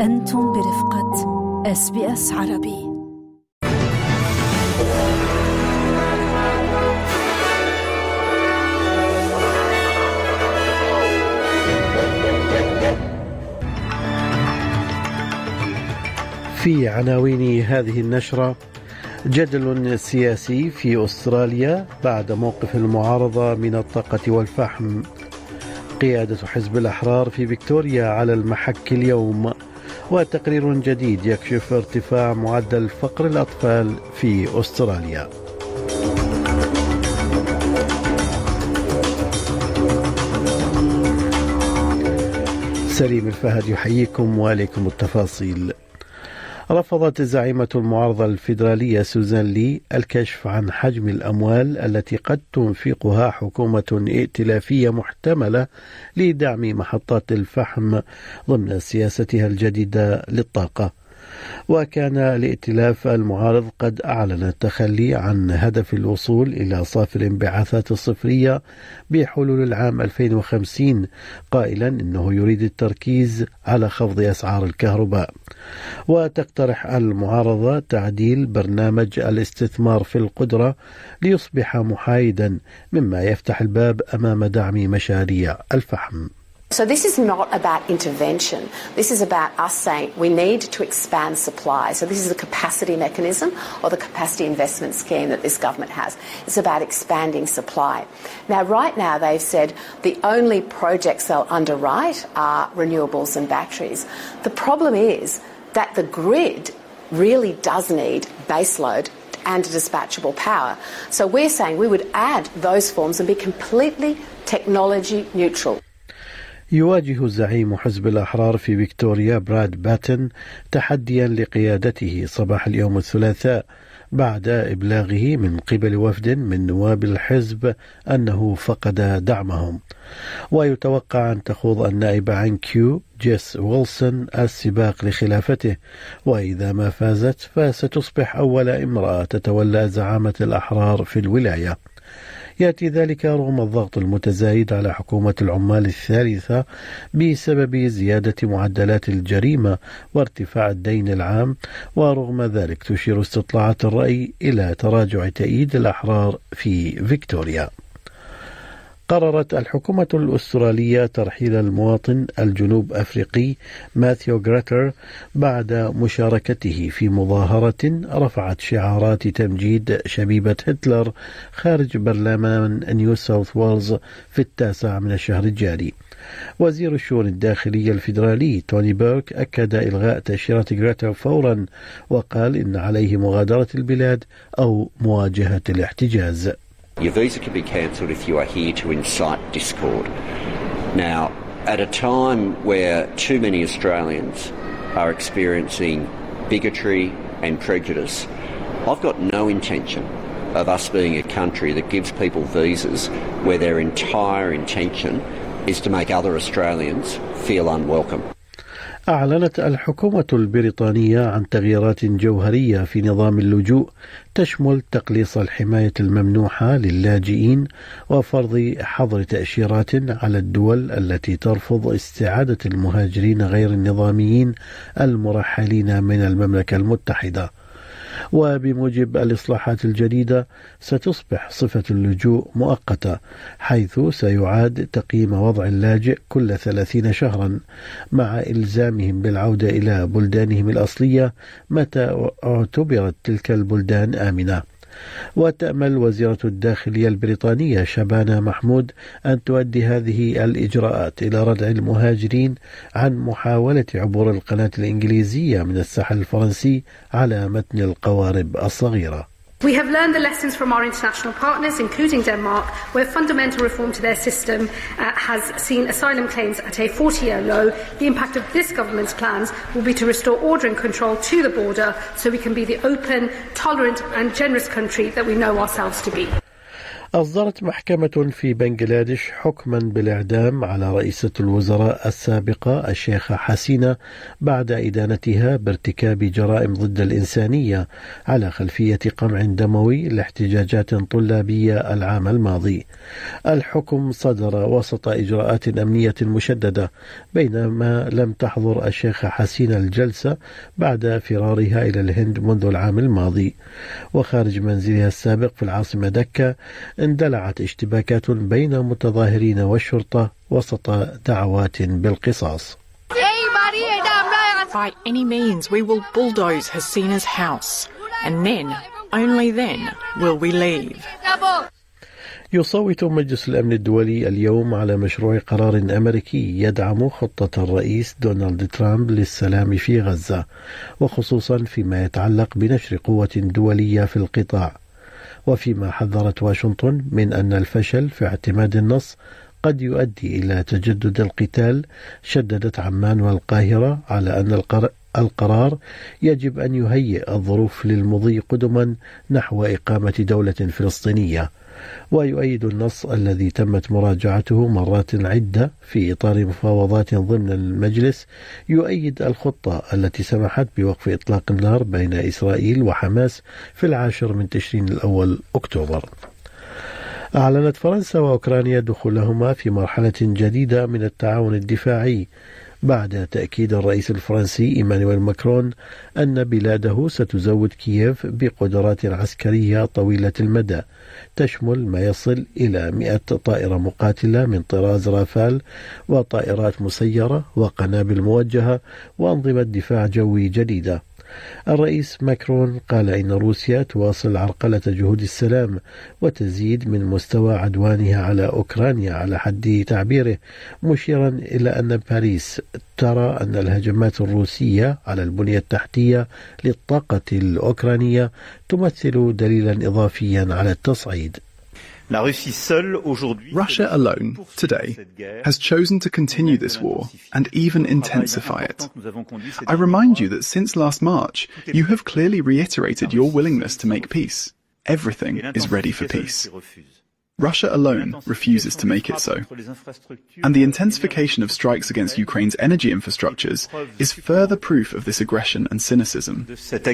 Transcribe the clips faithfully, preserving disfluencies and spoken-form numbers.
أنتم برفقة إس بي إس عربي. في عناوين هذه النشرة: جدل سياسي في أستراليا بعد موقف المعارضة من الطاقة والفحم، قيادة حزب الأحرار في فيكتوريا على المحك اليوم، وتقرير جديد يكشف ارتفاع معدل فقر الأطفال في أستراليا. سليم الفهد يحييكم وعليكم التفاصيل. رفضت زعيمة المعارضة الفيدرالية سوزان لي الكشف عن حجم الأموال التي قد تنفقها حكومة ائتلافية محتملة لدعم محطات الفحم ضمن سياستها الجديدة للطاقة. وكان الائتلاف المعارض قد أعلن التخلي عن هدف الوصول إلى صافي الانبعاثات الصفرية بحلول العام ألفين وخمسين، قائلا إنه يريد التركيز على خفض أسعار الكهرباء. وتقترح المعارضة تعديل برنامج الاستثمار في القدرة ليصبح محايدا، مما يفتح الباب أمام دعم مشاريع الفحم. So this is not about intervention. This is about us saying we need to expand supply. So this is the capacity mechanism or the capacity investment scheme that this government has. It's about expanding supply. Now, right now they've said the only projects they'll underwrite are renewables and batteries. The problem is that the grid really does need baseload and dispatchable power. So we're saying we would add those forms and be completely technology neutral. يواجه زعيم حزب الأحرار في فيكتوريا براد باتن تحديا لقيادته صباح اليوم الثلاثاء بعد إبلاغه من قبل وفد من نواب الحزب أنه فقد دعمهم. ويتوقع أن تخوض النائبة عن كيو جيس ويلسون السباق لخلافته، وإذا ما فازت فستصبح أول امرأة تتولى زعامة الأحرار في الولاية. يأتي ذلك رغم الضغط المتزايد على حكومة العمال الثالثة بسبب زيادة معدلات الجريمة وارتفاع الدين العام، ورغم ذلك تشير استطلاعات الرأي إلى تراجع تأييد الأحرار في فيكتوريا. قررت الحكومة الأسترالية ترحيل المواطن الجنوب أفريقي ماثيو غريتر بعد مشاركته في مظاهرة رفعت شعارات تمجيد شبيبة هتلر خارج برلمان نيو ساوث ويلز في التاسع من الشهر الجاري. وزير الشؤون الداخلية الفيدرالي توني بيرك أكد إلغاء تأشيرة غريتر فورا، وقال إن عليه مغادرة البلاد أو مواجهة الاحتجاز. Your visa can be cancelled if you are here to incite discord. Now, at a time where too many Australians are experiencing bigotry and prejudice, I've got no intention of us being a country that gives people visas where their entire intention is to make other Australians feel unwelcome. أعلنت الحكومة البريطانية عن تغييرات جوهرية في نظام اللجوء تشمل تقليص الحماية الممنوحة للاجئين وفرض حظر تأشيرات على الدول التي ترفض استعادة المهاجرين غير النظاميين المرحلين من المملكة المتحدة. وبموجب الإصلاحات الجديدة ستصبح صفة اللجوء مؤقتة، حيث سيعاد تقييم وضع اللاجئ كل ثلاثين شهرا مع إلزامهم بالعودة إلى بلدانهم الأصلية متى اعتبرت تلك البلدان آمنة. وتأمل وزيرة الداخلية البريطانية شبانة محمود أن تؤدي هذه الإجراءات إلى ردع المهاجرين عن محاولة عبور القناة الإنجليزية من الساحل الفرنسي على متن القوارب الصغيرة. We have learned the lessons from our international partners, including Denmark, where fundamental reform to their system uh, has seen asylum claims at a forty-year low. The impact of this government's plans will be to restore order and control to the border so we can be the open, tolerant and generous country that we know ourselves to be. أصدرت محكمة في بنغلاديش حكما بالإعدام على رئيسة الوزراء السابقة الشيخة حسينة بعد إدانتها بارتكاب جرائم ضد الإنسانية على خلفية قمع دموي لاحتجاجات طلابية العام الماضي. الحكم صدر وسط إجراءات أمنية مشددة، بينما لم تحضر الشيخة حسينة الجلسة بعد فرارها إلى الهند منذ العام الماضي. وخارج منزلها السابق في العاصمة دكا اندلعت اشتباكات بين متظاهرين والشرطة وسط دعوات بالقصاص. By any means we will bulldoze Hasina's house, and then, only then, will we leave. يصوت مجلس الأمن الدولي اليوم على مشروع قرار أمريكي يدعم خطة الرئيس دونالد ترامب للسلام في غزة، وخصوصا فيما يتعلق بنشر قوة دولية في القطاع، وفيما حذرت واشنطن من أن الفشل في اعتماد النص قد يؤدي إلى تجدد القتال. شددت عمان والقاهرة على أن القرار يجب أن يهيئ الظروف للمضي قدما نحو إقامة دولة فلسطينية. ويؤيد النص الذي تمت مراجعته مرات عدة في إطار مفاوضات ضمن المجلس يؤيد الخطة التي سمحت بوقف إطلاق النار بين إسرائيل وحماس في العاشر من تشرين الأول أكتوبر. أعلنت فرنسا وأوكرانيا دخولهما في مرحلة جديدة من التعاون الدفاعي بعد تأكيد الرئيس الفرنسي إيمانويل ماكرون أن بلاده ستزود كييف بقدرات عسكرية طويلة المدى تشمل ما يصل إلى مئة طائرة مقاتلة من طراز رافال وطائرات مسيرة وقنابل موجهة وأنظمة دفاع جوي جديدة. الرئيس ماكرون قال إن روسيا تواصل عرقلة جهود السلام وتزيد من مستوى عدوانها على أوكرانيا على حد تعبيره، مشيرا إلى أن باريس ترى أن الهجمات الروسية على البنية التحتية للطاقة الأوكرانية تمثل دليلا إضافيا على التصعيد. Russia alone, today, has chosen to continue this war and even intensify it. I remind you that since last March, you have clearly reiterated your willingness to make peace. Everything is ready for peace. Russia alone refuses to make it so. And the intensification of strikes against Ukraine's energy infrastructures is further proof of this aggression and cynicism.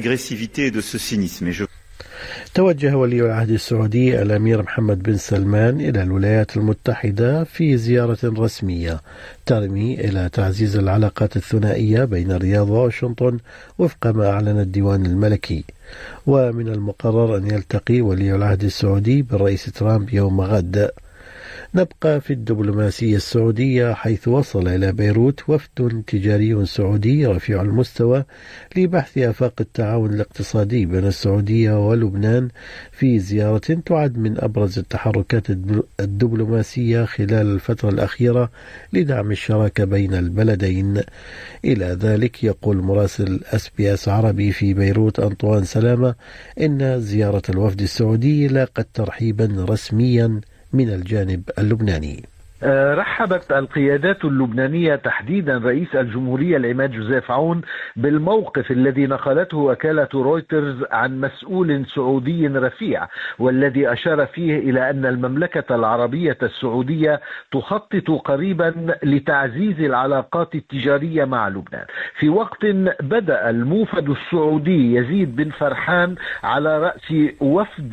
توجه ولي العهد السعودي الأمير محمد بن سلمان إلى الولايات المتحدة في زيارة رسمية ترمي إلى تعزيز العلاقات الثنائية بين الرياض وواشنطن وفق ما أعلن الديوان الملكي. ومن المقرر أن يلتقي ولي العهد السعودي بالرئيس ترامب يوم غد. نبقى في الدبلوماسية السعودية، حيث وصل إلى بيروت وفد تجاري سعودي رفيع المستوى لبحث آفاق التعاون الاقتصادي بين السعودية ولبنان في زيارة تعد من أبرز التحركات الدبلوماسية خلال الفترة الأخيرة لدعم الشراكة بين البلدين. إلى ذلك يقول مراسل اس بي اس عربي في بيروت أنطوان سلامة إن زيارة الوفد السعودي لاقت ترحيبا رسميا من الجانب اللبناني. رحبت القيادات اللبنانية تحديدا رئيس الجمهورية العماد جوزيف عون بالموقف الذي نقلته وكالة رويترز عن مسؤول سعودي رفيع، والذي أشار فيه إلى أن المملكة العربية السعودية تخطط قريبا لتعزيز العلاقات التجارية مع لبنان، في وقت بدأ الموفد السعودي يزيد بن فرحان على رأس وفد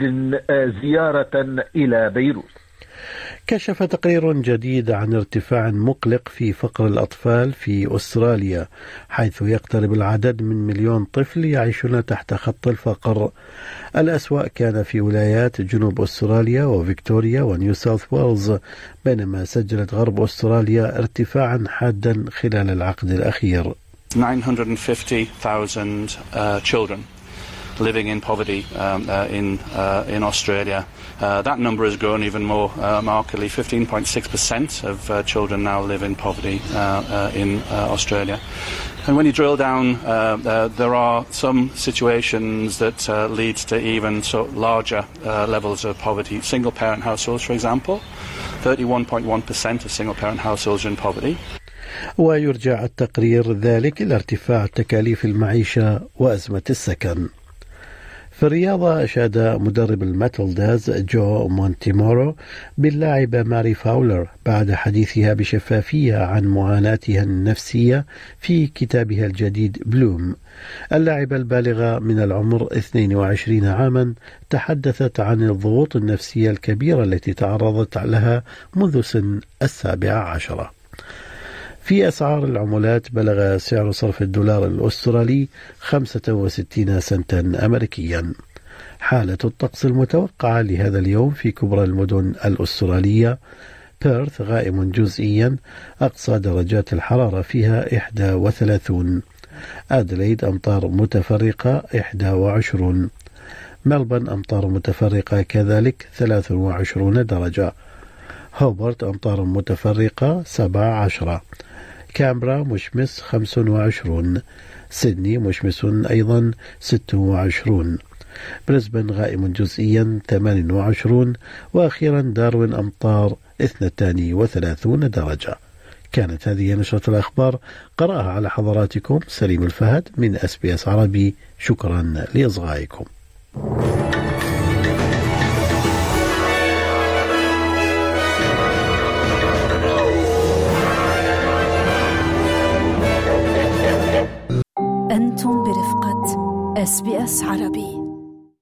زيارة إلى بيروت. كشف تقرير جديد عن ارتفاع مقلق في فقر الأطفال في أستراليا، حيث يقترب العدد من مليون طفل يعيشون تحت خط الفقر. الأسوأ كان في ولايات جنوب أستراليا وفيكتوريا ونيو ساوث ويلز، بينما سجلت غرب أستراليا ارتفاعا حادا خلال العقد الأخير. nine hundred fifty thousand uh, children living in poverty um, uh, in uh, in Australia. Uh, that number has grown even more uh, markedly. fifteen point six percent of uh, children now live in poverty uh, uh, in uh, Australia. And when you drill down, uh, uh, there are some situations that uh, lead to even so larger uh, levels of poverty. Single-parent households, for example, thirty-one point one percent of single-parent households are in poverty. ويرجع التقرير ذلك إلى ارتفاع تكاليف المعيشة وأزمة السكن. في الرياضة أشاد مدرب الماتلداز جو مونتيمورو باللاعبة ماري فاولر بعد حديثها بشفافية عن معاناتها النفسية في كتابها الجديد بلوم. اللاعبة البالغة من العمر اثنين وعشرين عاما تحدثت عن الضغوط النفسية الكبيرة التي تعرضت لها منذ سن السابعة عشرة. في أسعار العملات بلغ سعر صرف الدولار الأسترالي خمسة وستين سنتا أمريكيا. حالة الطقس المتوقعة لهذا اليوم في كبرى المدن الأسترالية: بيرث غائم جزئيا، أقصى درجات الحرارة فيها إحدى وثلاثون. أدليد أمطار متفرقة إحدى وعشرون. ملبن أمطار متفرقة كذلك ثلاث وعشرون درجة. هوبرت أمطار متفرقة سبع عشرة. كامبرا مشمس خمس وعشرون. سيدني مشمس أيضا ست وعشرون. بريسبن غائم جزئيا ثمان وعشرون. وأخيرا داروين أمطار اثنتان وثلاثون درجة. كانت هذه نشرة الأخبار، قرأها على حضراتكم سليم الفهد من أس بي أس عربي. شكرا لإصغائكم. أنتم برفقة أس بي أس عربي.